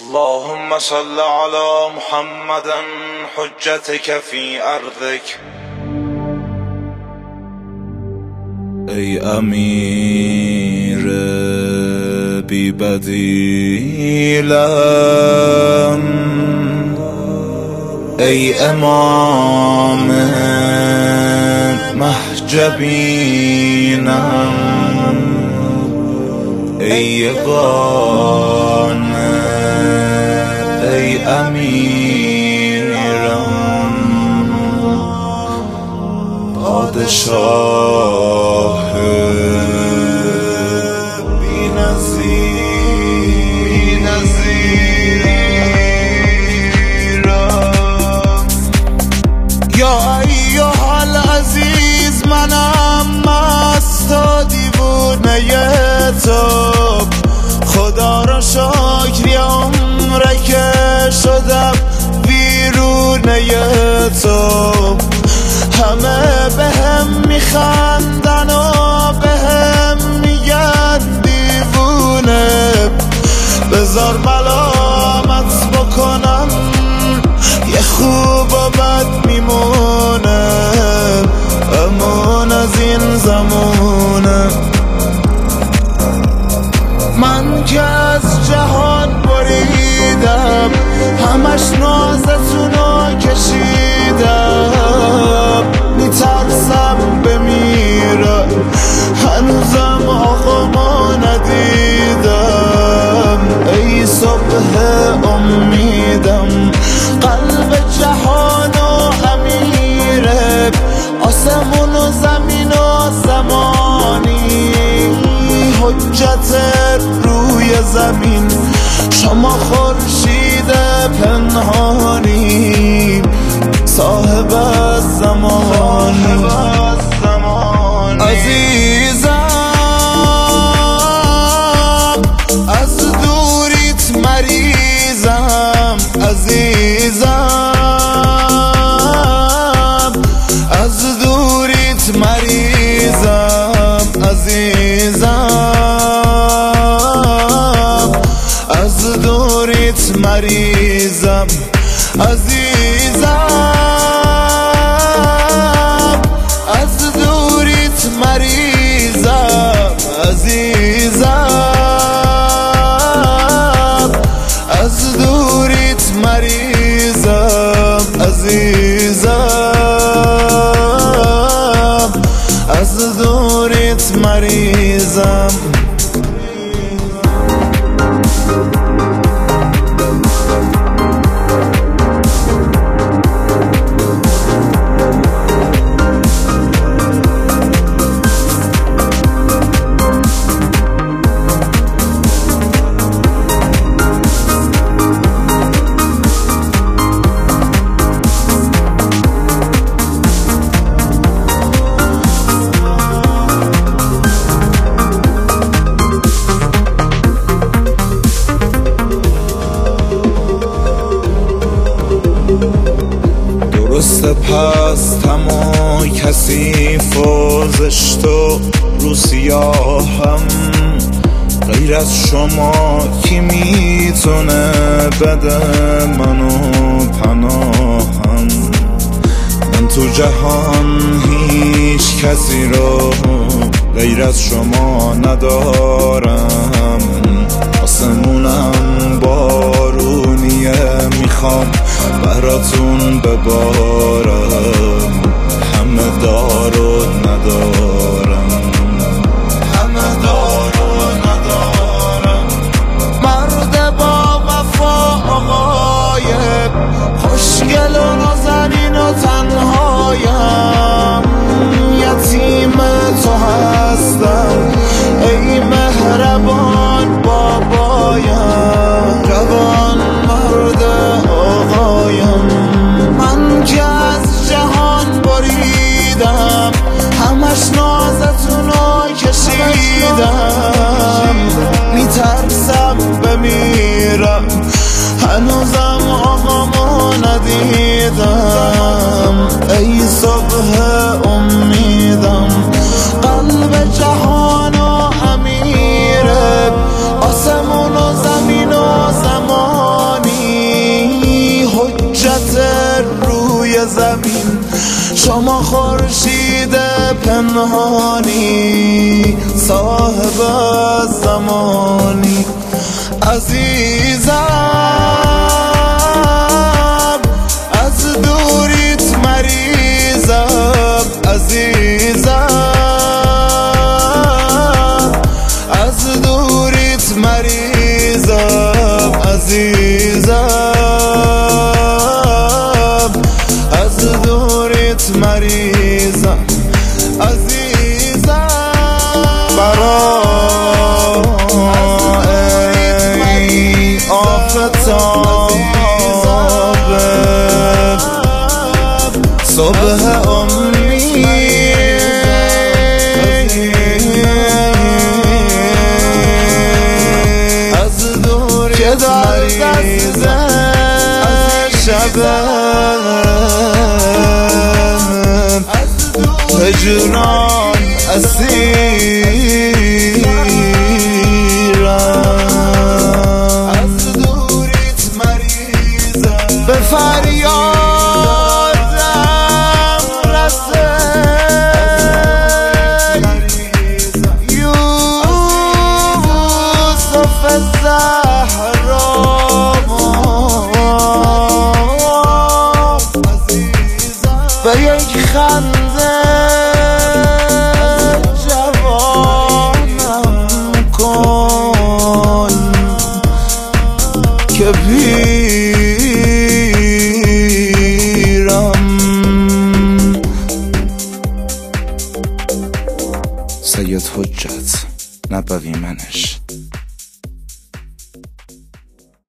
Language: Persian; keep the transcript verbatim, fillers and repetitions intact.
اللهم صل على محمد حجتك في أرضك. ای امیر بی بدیلم، ای امام محجبینم، ای یگانه، ای امیرم، پادشاه بی نظیرم. یا ایها العزیز، منم مست و دیوونه تو، خدا را شکر یه عمره که شدم ویرونه تو. همه به هم میخندن و به هم میگن دیوونه، بذار ملامت بکنم یه خوب و بد میمونه، امون از این زمونه. من که از جهان بریدم، همش نازتونو کشیدم، میترسم بمیرم، هنوزم آقامو ندیدم. ای صبح امیدم، قلب جهان و امیره، آسمون و زمین و زمانی، حجت روی زمین، شما خورشید پنهانی، صاحب زمانی. عزیزم از دوریت مریضم، عزیزم از دوریت مریضم، عزیزم از دوریت مریضم، عزیزم از دوریت مریضم، عزیزم از دوریت مریضم، عزیزم از دوریت مریضم. درسته پستم و کثیف و زشت و رو سیاهم، غیر از شما کی میتونه بده منو پناهم؟ من تو جهان هیچ کسی رو غیر از شما ندارم، آسمونم بارونیه، میخوام براتون ببارم، همه دارو ندارم، همه دارو ندارم. مرد با وفا آقایم، خوشگل و نازنین و تنهایم، یتیم تو هستم ای مهربان بابایم، جوان مرد آقایم. من که از جهان بریدم، همش نازتونو کشیدم، میترسم بمیرم، هنوزم آقامو ندیدم. ای صبح امیدم، قلب جهان و امیره، آسمون و زمین و زمان، پنهانی صاحب زمانی عزیزم از دوریت مریضم عزیزم از دوریت مریضم عزیزم از دوریت مریضم عزیزم برای آفتاب صبح امید از دوری که در دست شبم هجران اسیرم از دوریت مریضم به فریادم رسید یوسف زهرا به یک خنده جوانم کن که پیرم. سید حجت نبوی منش